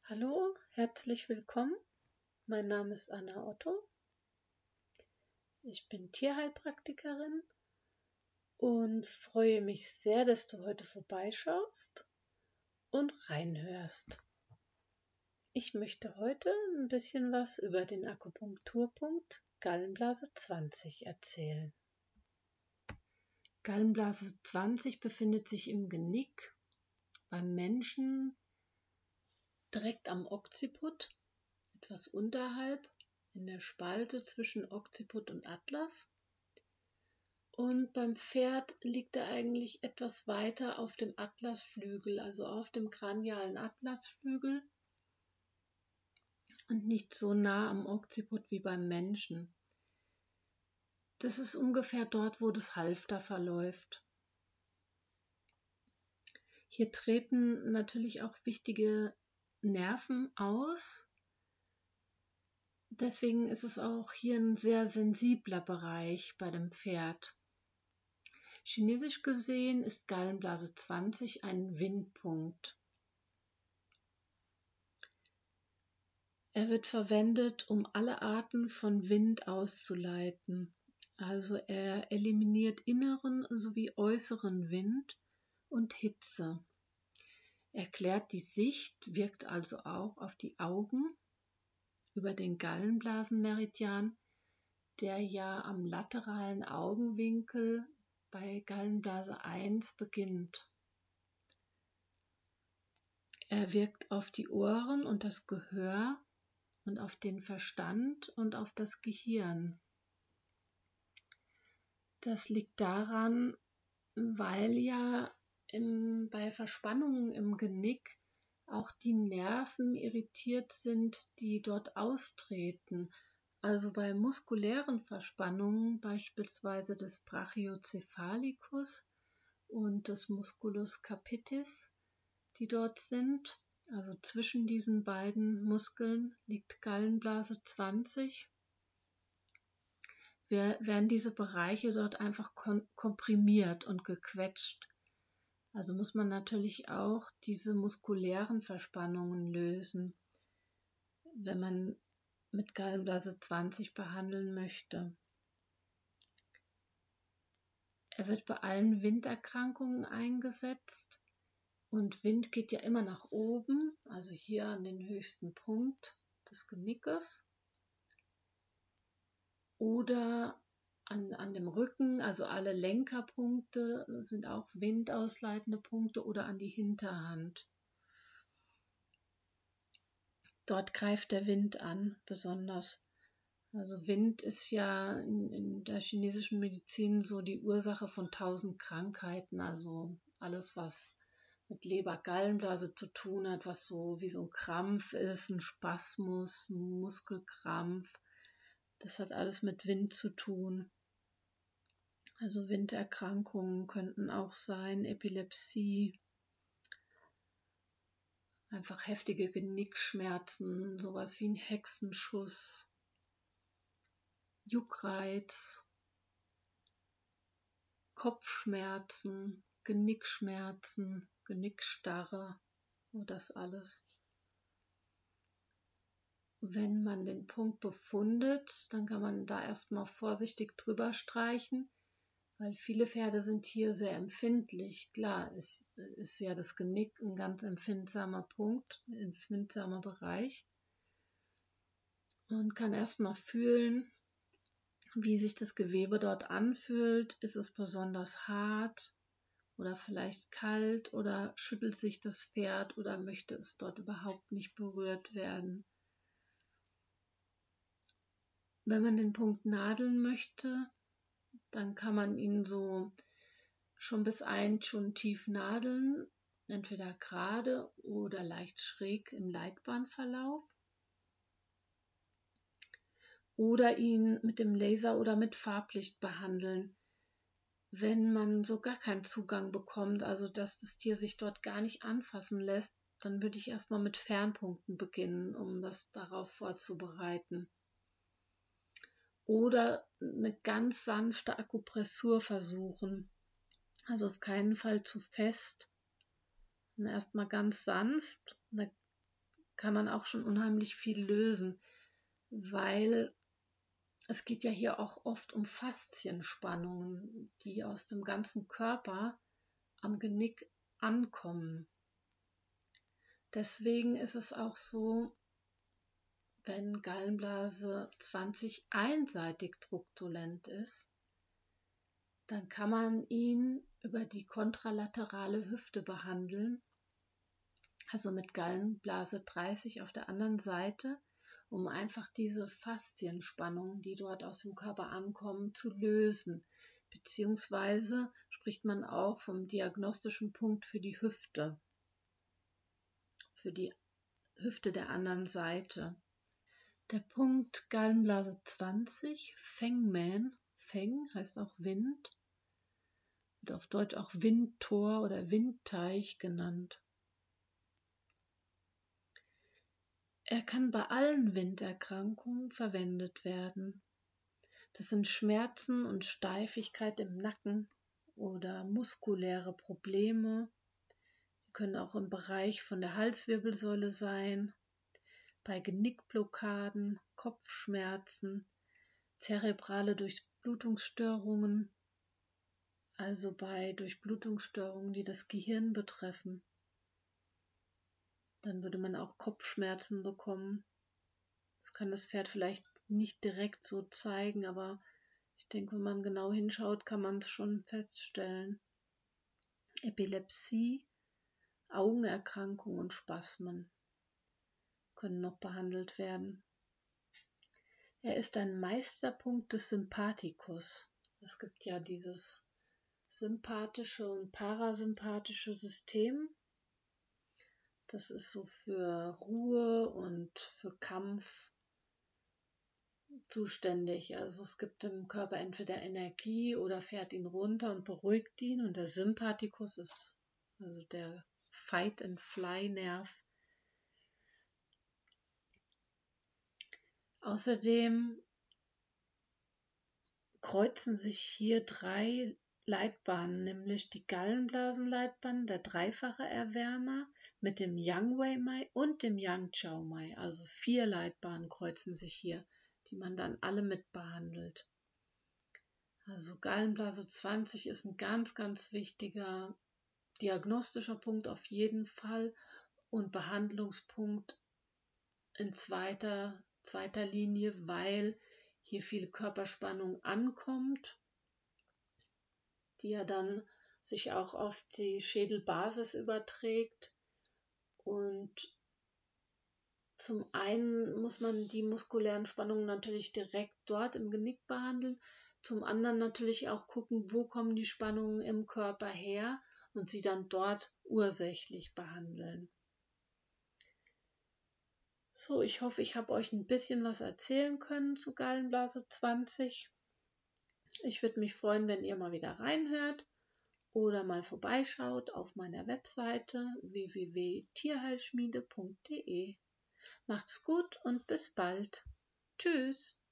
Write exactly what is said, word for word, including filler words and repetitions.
Hallo, herzlich willkommen. Mein Name ist Anna Otto. Ich bin Tierheilpraktikerin und freue mich sehr, dass du heute vorbeischaust und reinhörst. Ich möchte heute ein bisschen was über den Akupunkturpunkt Gallenblase zwanzig erzählen. Gallenblase zwanzig befindet sich im Genick beim Menschen direkt am Occiput, etwas unterhalb in der Spalte zwischen Occiput und Atlas. Und beim Pferd liegt er eigentlich etwas weiter auf dem Atlasflügel, also auf dem kranialen Atlasflügel und nicht so nah am Occiput wie beim Menschen. Das ist ungefähr dort, wo das Halfter verläuft. Hier treten natürlich auch wichtige Nerven aus. Deswegen ist es auch hier ein sehr sensibler Bereich bei dem Pferd. Chinesisch gesehen ist Gallenblase zwanzig ein Windpunkt. Er wird verwendet, um alle Arten von Wind auszuleiten. Also er eliminiert inneren sowie äußeren Wind und Hitze. Er klärt die Sicht, wirkt also auch auf die Augen über den Gallenblasenmeridian, der ja am lateralen Augenwinkel bei Gallenblase eins beginnt. Er wirkt auf die Ohren und das Gehör und auf den Verstand und auf das Gehirn. Das liegt daran, weil ja im, bei Verspannungen im Genick auch die Nerven irritiert sind, die dort austreten. Also bei muskulären Verspannungen, beispielsweise des Brachiocephalicus und des Musculus capitis, die dort sind, also zwischen diesen beiden Muskeln liegt Gallenblase zwanzig, werden diese Bereiche dort einfach komprimiert und gequetscht. Also muss man natürlich auch diese muskulären Verspannungen lösen, wenn man mit Gallenblase zwanzig behandeln möchte. Er wird bei allen Winderkrankungen eingesetzt und Wind geht ja immer nach oben, also hier an den höchsten Punkt des Genickes oder an, an dem Rücken, also alle Lenkerpunkte sind auch windausleitende Punkte oder an die Hinterhand. Dort greift der Wind an, besonders. Also Wind ist ja in, in der chinesischen Medizin so die Ursache von tausend Krankheiten, also alles, was mit Leber-Gallenblase zu tun hat, was so wie so ein Krampf ist, ein Spasmus, ein Muskelkrampf, das hat alles mit Wind zu tun. Also Winderkrankungen könnten auch sein, Epilepsie, einfach heftige Genickschmerzen, sowas wie ein Hexenschuss, Juckreiz, Kopfschmerzen, Genickschmerzen, Genickstarre, und das alles. Wenn man den Punkt befundet, dann kann man da erstmal vorsichtig drüber streichen, weil viele Pferde sind hier sehr empfindlich. Klar, es ist ja das Genick ein ganz empfindsamer Punkt, ein empfindsamer Bereich. Und kann erstmal fühlen, wie sich das Gewebe dort anfühlt. Ist es besonders hart oder vielleicht kalt oder schüttelt sich das Pferd oder möchte es dort überhaupt nicht berührt werden? Wenn man den Punkt nadeln möchte, dann kann man ihn so schon bis ein schon tief nadeln, entweder gerade oder leicht schräg im Leitbahnverlauf. Oder ihn mit dem Laser oder mit Farblicht behandeln. Wenn man so gar keinen Zugang bekommt, also dass das Tier sich dort gar nicht anfassen lässt, dann würde ich erstmal mit Fernpunkten beginnen, um das darauf vorzubereiten. Oder eine ganz sanfte Akupressur versuchen. Also auf keinen Fall zu fest. Und erstmal ganz sanft, eine kann man auch schon unheimlich viel lösen, weil es geht ja hier auch oft um Faszienspannungen, die aus dem ganzen Körper am Genick ankommen. Deswegen ist es auch so, wenn Gallenblase zwanzig einseitig druckdolent ist, dann kann man ihn über die kontralaterale Hüfte behandeln, also mit Gallenblase dreißig auf der anderen Seite, um einfach diese Faszienspannungen, die dort aus dem Körper ankommen, zu lösen. Beziehungsweise spricht man auch vom diagnostischen Punkt für die Hüfte, für die Hüfte der anderen Seite. Der Punkt Gallenblase zwanzig, Fengman, Feng heißt auch Wind, wird auf Deutsch auch Windtor oder Windteich genannt. Er kann bei allen Winderkrankungen verwendet werden. Das sind Schmerzen und Steifigkeit im Nacken oder muskuläre Probleme. Die können auch im Bereich von der Halswirbelsäule sein, bei Genickblockaden, Kopfschmerzen, zerebrale Durchblutungsstörungen, also bei Durchblutungsstörungen, die das Gehirn betreffen. Dann würde man auch Kopfschmerzen bekommen. Das kann das Pferd vielleicht nicht direkt so zeigen, aber ich denke, wenn man genau hinschaut, kann man es schon feststellen. Epilepsie, Augenerkrankungen und Spasmen können noch behandelt werden. Er ist ein Meisterpunkt des Sympathikus. Es gibt ja dieses sympathische und parasympathische System. Das ist so für Ruhe und für Kampf zuständig. Also es gibt im Körper entweder Energie oder fährt ihn runter und beruhigt ihn. Und der Sympathikus ist also der Fight-and-Fly-Nerv. Außerdem kreuzen sich hier drei Leitbahnen, nämlich die Gallenblasenleitbahn, der dreifache Erwärmer mit dem Yang Wei Mai und dem Yang Chao Mai. Also vier Leitbahnen kreuzen sich hier, die man dann alle mit behandelt. Also Gallenblase zwanzig ist ein ganz, ganz wichtiger diagnostischer Punkt auf jeden Fall und Behandlungspunkt in zweiter, zweiter Linie, weil hier viel Körperspannung ankommt, die ja dann sich auch auf die Schädelbasis überträgt. Und zum einen muss man die muskulären Spannungen natürlich direkt dort im Genick behandeln, zum anderen natürlich auch gucken, wo kommen die Spannungen im Körper her und sie dann dort ursächlich behandeln. So, ich hoffe, ich habe euch ein bisschen was erzählen können zu Gallenblase zwanzig. Ich würde mich freuen, wenn ihr mal wieder reinhört oder mal vorbeischaut auf meiner Webseite w w w punkt tierheilschmiede punkt de. Macht's gut und bis bald. Tschüss.